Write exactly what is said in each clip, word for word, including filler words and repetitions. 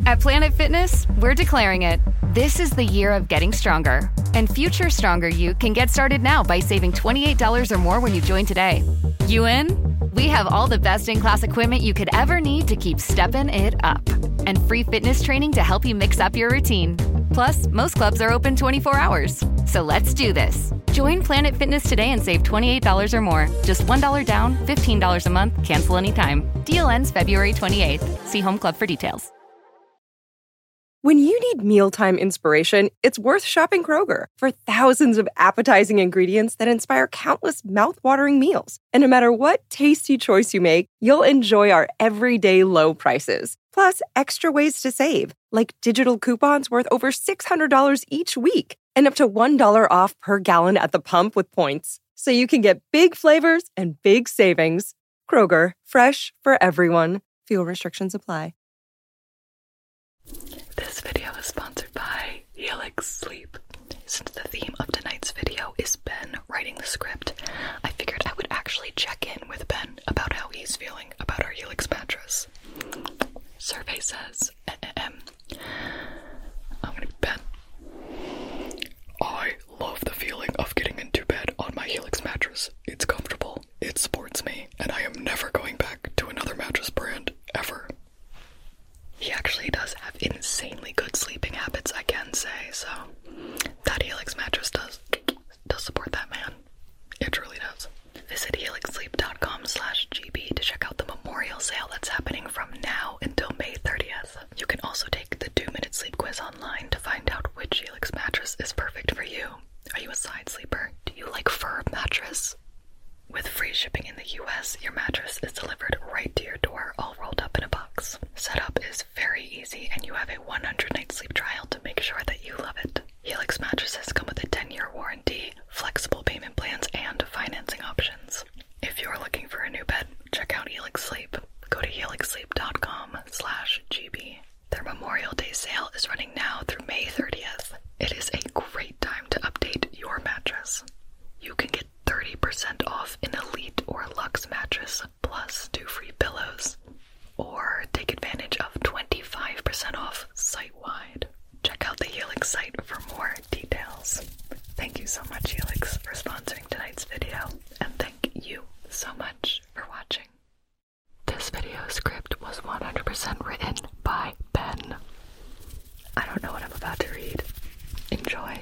At Planet Fitness, we're declaring it. This is the year of getting stronger. And future stronger you can get started now by saving twenty-eight dollars or more when you join today. You in? We have all the best-in-class equipment you could ever need to keep stepping it up. And free fitness training to help you mix up your routine. Plus, most clubs are open twenty-four hours. So let's do this. Join Planet Fitness today and save twenty-eight dollars or more. Just one dollar down, fifteen dollars a month, cancel anytime. Deal ends February twenty-eighth. See Home Club for details. When you need mealtime inspiration, it's worth shopping Kroger for thousands of appetizing ingredients that inspire countless mouthwatering meals. And no matter what tasty choice you make, you'll enjoy our everyday low prices. Plus, extra ways to save, like digital coupons worth over six hundred dollars each week and up to one dollar off per gallon at the pump with points. So you can get big flavors and big savings. Kroger, fresh for everyone. Fuel restrictions apply. This video is sponsored by Helix Sleep. Since the theme of tonight's video is Ben writing the script, I figured I would actually check in with Ben about how he's feeling about our Helix mattress. Survey says, I'm gonna be Ben. I love the feeling of getting into bed on my Helix mattress. It's comfortable, it supports me, and I am never going back to another mattress brand, ever. He actually does have insanely good sleeping habits, I can say, so that Helix mattress does, does support that man. It truly does. Visit helixsleep.com slash GB to check out the memorial sale that's happening from now until May thirtieth. You can also take the two-minute sleep quiz online to find out which Helix mattress is perfect for you. Are you a side sleeper? Do you like fur mattress? With free shipping in the U S, your mattress is delivered right to your door, all rolled up in a box. Setup is very easy, and you have a one hundred night sleep trial to make sure that you love it. Helix mattresses come with a ten year warranty, flexible payment plans, and financing options. If you're looking for a new bed, check out Helix Sleep. Go to helixsleep.com slash GB. Their Memorial Day sale is running now through May thirtieth. It is a great time to update your mattress. You can get thirty percent off an Elite or Luxe mattress, plus two free pillows. Or take advantage of twenty-five percent off site-wide. Check out the Helix site for more details. Thank you so much, Helix, for sponsoring tonight's video, and thank you so much for watching. This video script was one hundred percent written by Ben. I don't know what I'm about to read. Enjoy.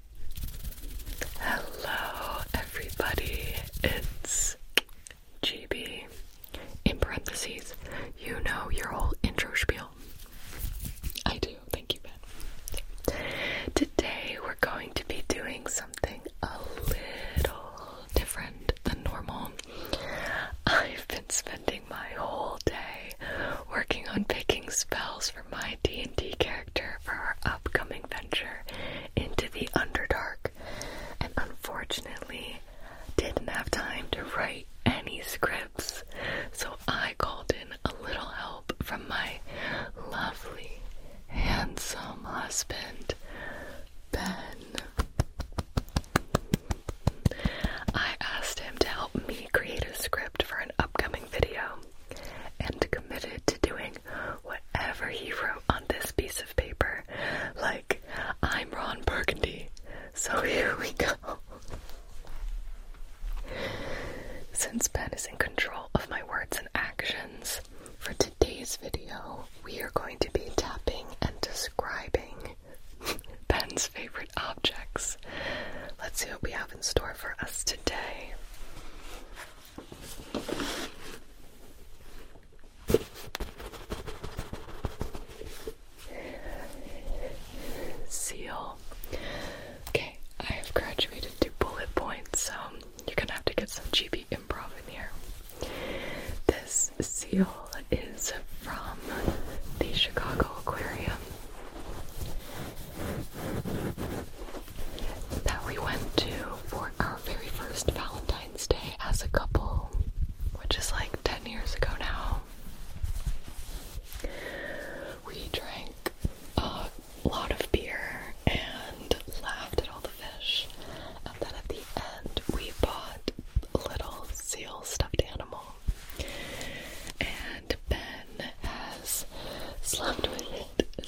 Hello, everybody. It's G B. In parentheses, you know your whole intro spiel. I do. Thank you, Ben. Today, we're going to be doing something a little different than normal. I've been spending my whole day working on picking spells for my D and D character for our upcoming venture into the Underdark. And unfortunately, didn't have time to write any scripts, so I called in a little help from my lovely, handsome husband, Ben. I asked him to help me create a script for an upcoming video, and committed to doing whatever he wrote on this piece of paper, like I'm Ron Burgundy. So here we go. Since Ben is in control of my words and actions, for today's video, we are going to be tapping and describing Ben's favorite objects. Let's see what we have in store for us today. Seal. Okay, I have graduated to bullet points, so you're gonna have to get some G B improv in here. This seal is from the Chicago Aquarium that we went to for our very first Valentine's Day as a couple, which is like ten years ago now. We drank a lot of beer and laughed at all the fish, and then at the end we bought a little seal stuffed animal, and Ben has slept with it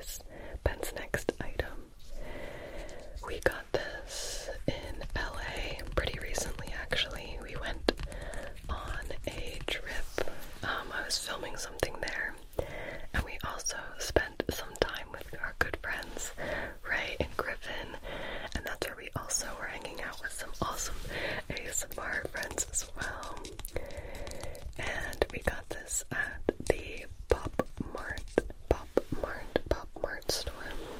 is Ben's next item. We got this in L A pretty recently, actually. We went on a trip. Um, I was filming something there, and we also spent some time with our good friends, Ray and Griffin, and that's where we also were hanging out with some awesome A S M R friends as well. And we got this at the Pop Mart, Pop Mart, Pop Mart store.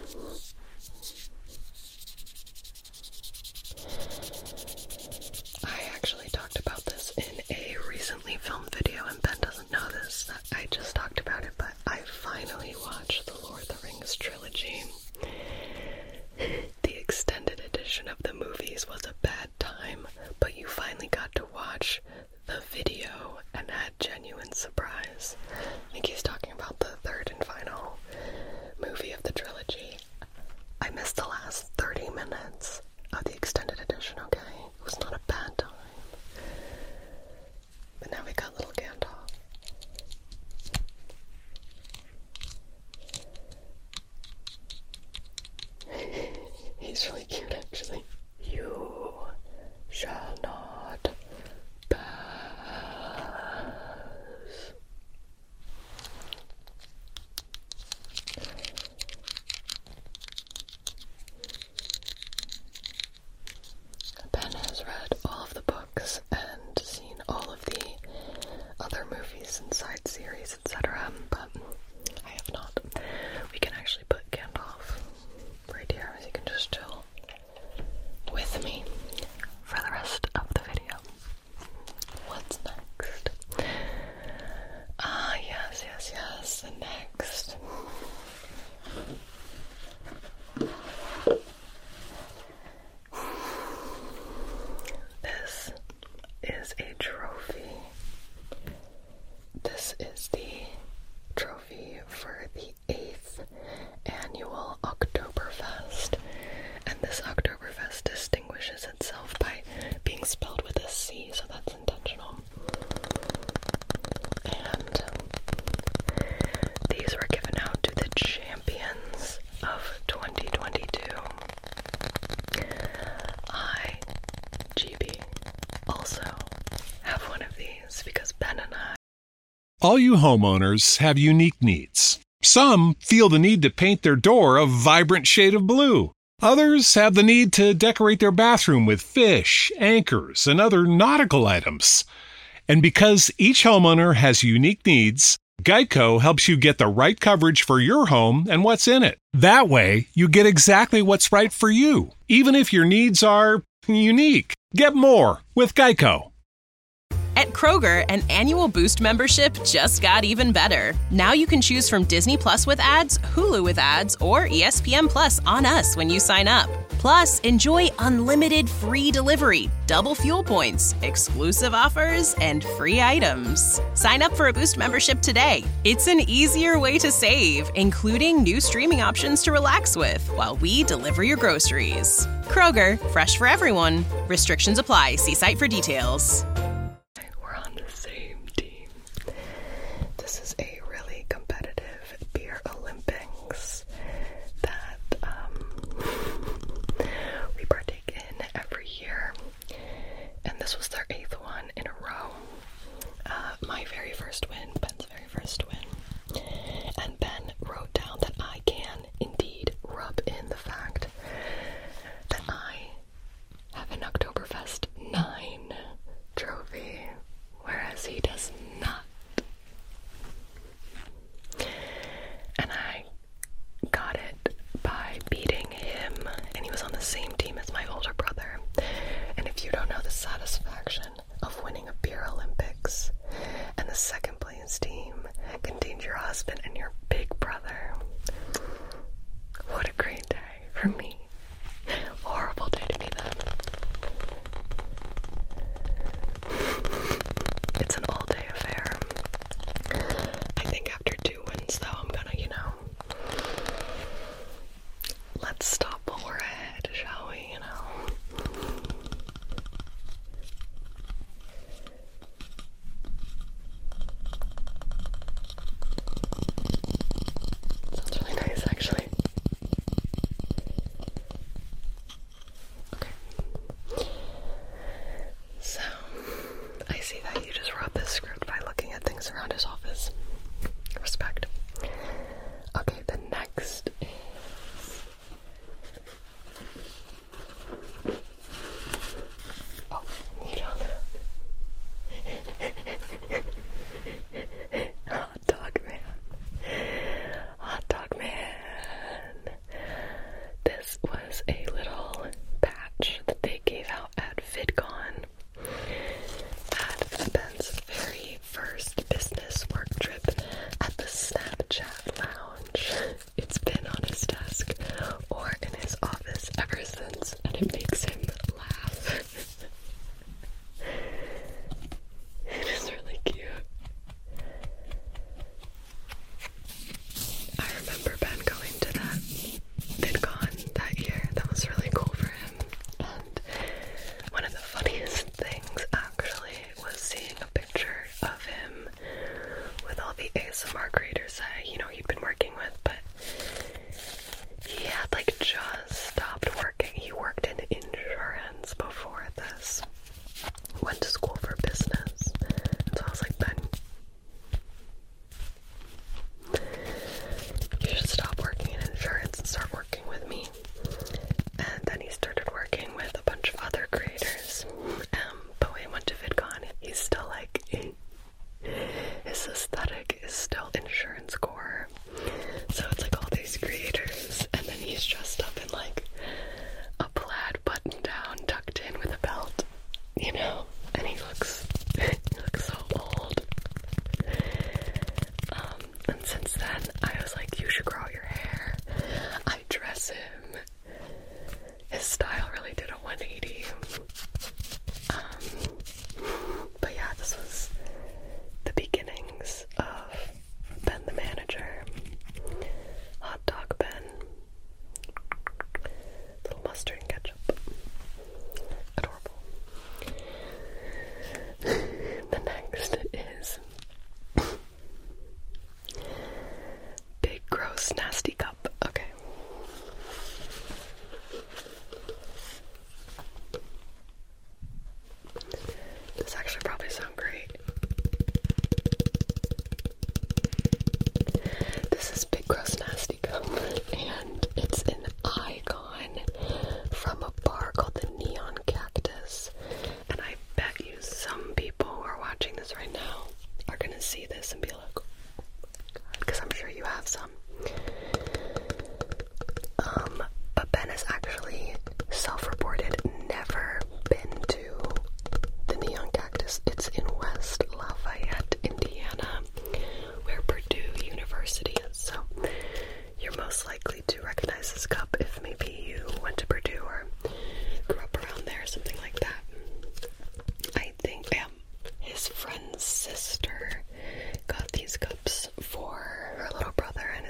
I actually talked about this in a recently filmed video, and Ben doesn't know this, that I just talked about it, but I finally watched the Lord of the Rings trilogy. The extended edition of the movies was a bad time, but you finally got to watch the video and had genuine surprise. I think he's talking about the third and final movie of the trilogy. I missed the last thirty minutes of the extended edition, okay? It was not a bad time. But now we got little Gandalf. He's really cute, actually. You shall not pass. Ben has read all of the books and seen all of the other movies and side series, et cetera, but I have not. We can actually put Gandalf right here, so you can just chill with me for the rest of the video. What's next? Ah, yes, yes, yes, and next. This is a trophy. This is the trophy for the eighth annual Oktoberfest. And this Oktoberfest distinguishes itself by being spelled with a C, so that's intentional. And these were given out to the champions of twenty twenty-two. I, G B, also have one of these because Ben and I. All you homeowners have unique needs. Some feel the need to paint their door a vibrant shade of blue. Others have the need to decorate their bathroom with fish, anchors, and other nautical items. And because each homeowner has unique needs, Geico helps you get the right coverage for your home and what's in it. That way, you get exactly what's right for you, even if your needs are unique. Get more with Geico. At Kroger, an annual Boost membership just got even better. Now you can choose from Disney Plus with ads, Hulu with ads, or E S P N Plus on us when you sign up. Plus, enjoy unlimited free delivery, double fuel points, exclusive offers, and free items. Sign up for a Boost membership today. It's an easier way to save, including new streaming options to relax with while we deliver your groceries. Kroger, fresh for everyone. Restrictions apply. See site for details. We're on the same team. This is a really competitive beer Olympics that um, we partake in every year. And this was their eighth one in a row. Uh, my very first win, Ben's very first win. And Ben wrote down that I can indeed rub in the fact that I have an Oktoberfest nine trophy, whereas he does not. And I got it by beating him, and he was on the same team as my older brother. And if you don't know the satisfaction of winning a beer Olympics, and the second place team contains your husband and your big brother, what a great day for me. Horrible day to be them. It's an all-day affair. I think after two wins, though, I'm gonna, you know, let's stop while we're ahead, shall we, you know? Sounds really nice, actually.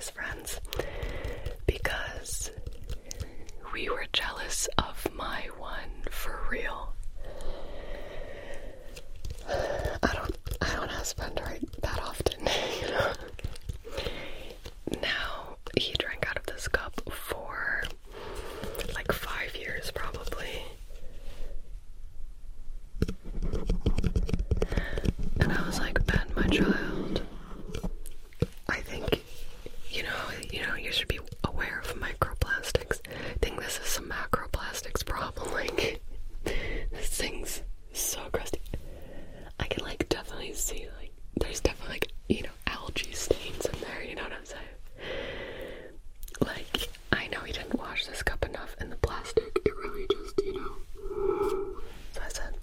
his friends because we were jealous of my one for real. I don't I don't ask Ben to write that often, you know. Now he drank out of this cup for like five years probably. And I was like, Ben, my child, I think, you know, you know, you should be aware of microplastics. I think this is some macroplastics problem. Like, this thing's so crusty. I can, like, definitely see, like, there's definitely, like, you know, algae stains in there, you know what I'm saying? Like, I know he didn't wash this cup enough, and the plastic, it really just, you know. So I said,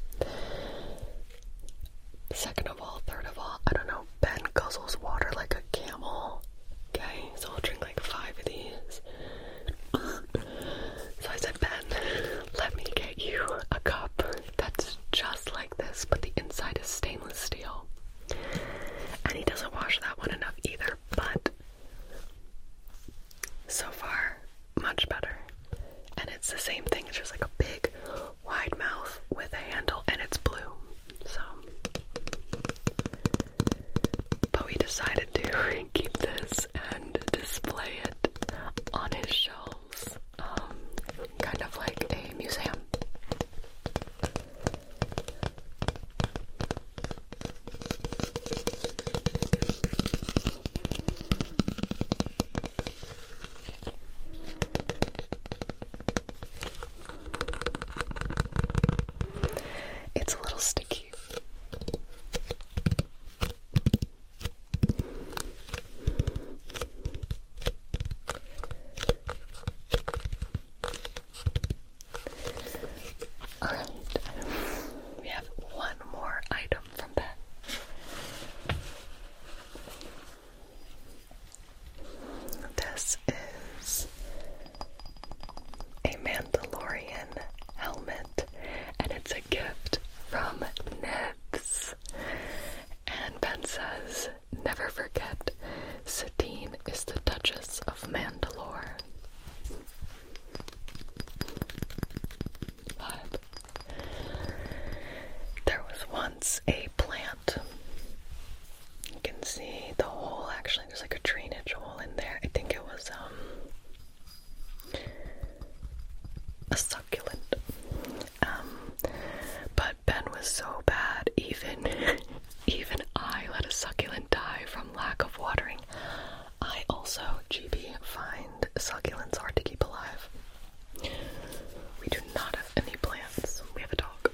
second of all, third of all, I don't know, Ben guzzles water like a camel. Okay, so I'll drink like five of these. So I said, Ben, let me get you a cup that's just like this, but the inside is stainless steel. And he doesn't wash that one enough either, but so far, much better. And it's the same thing, it's just like a big, wide mouth with a handle, and it's blue. So, but we decided to keep this and display it on his shelves, um, kind of like a museum. It's a little sticky. Alright, we have one more item from Ben. This is a Mandalorian helmet, and it's a gift from Nibs. And Ben says, never forget, Satine is the Duchess of Mandalore. Vibe. There was once a plant. You can see the hole, actually, there's like a drainage hole in there. I think it was, um, a succulent. Um, but Ben was so bad, even, even I let a succulent die from lack of watering. I also, G B, find succulents hard to keep alive. We do not have any plants. We have a dog.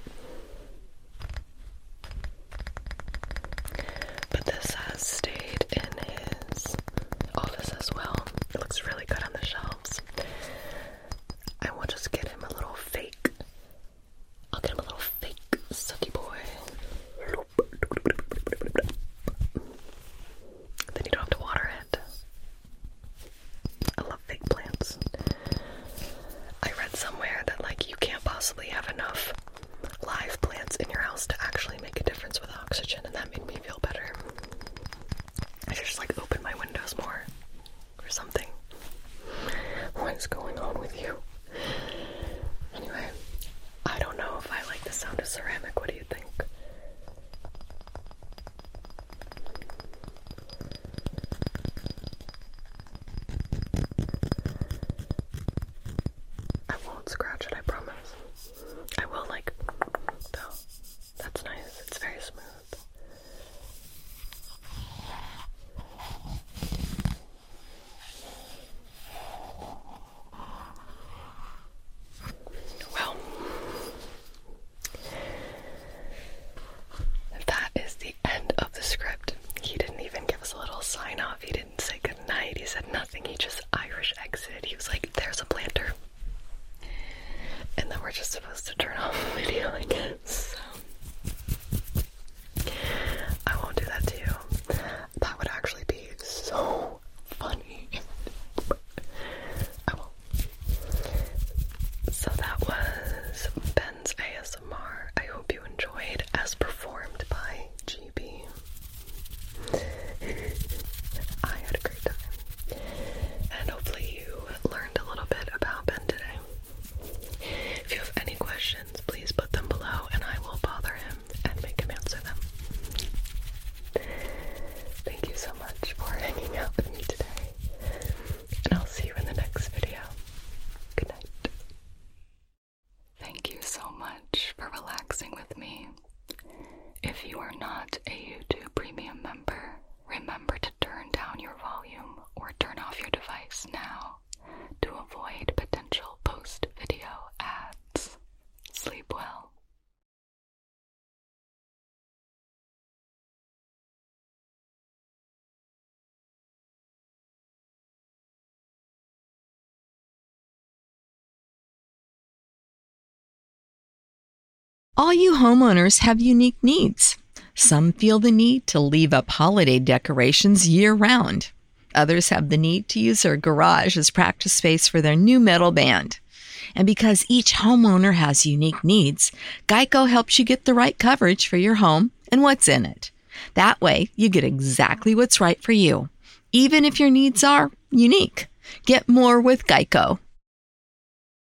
But this has stayed in his office as well. It looks really good on the shelves. I will just get him a little fake. I'll get him a little fake sucky boy. Then you don't have to water it. I love fake plants. I read somewhere that, like, you can't possibly have enough live plants in your house to actually make a difference with oxygen, and that made me feel better. I should just, like, open my windows more or something. What is going on with you? Anyway, I don't know if I like the sound of ceramic. What do you think? I won't scratch it, I promise. I will, like, though. That's nice. It's very smooth. Well, that is the end of the script. He didn't even give us a little sign off. He didn't say goodnight. He said nothing. He just Irish exited. He was like, there's a planter. And then we're just supposed to turn off the video, I guess. So. All you homeowners have unique needs. Some feel the need to leave up holiday decorations year-round. Others have the need to use their garage as practice space for their new metal band. And because each homeowner has unique needs, Geico helps you get the right coverage for your home and what's in it. That way, you get exactly what's right for you, even if your needs are unique. Get more with Geico.